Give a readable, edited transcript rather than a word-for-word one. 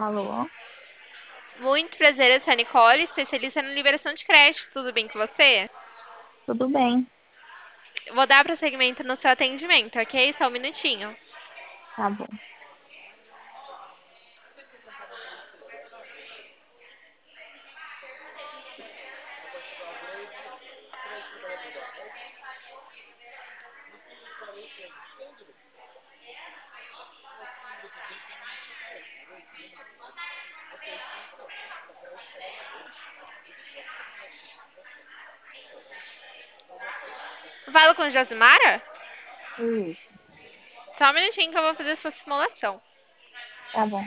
Alô? Muito prazer, eu sou a Nicole, especialista na liberação de crédito. Tudo bem com você? Tudo bem? Vou dar prosseguimento no seu atendimento, ok? Só um minutinho. Tá bom. Falo com Josimara? Isso. Só um minutinho que eu vou fazer sua simulação. Tá bom.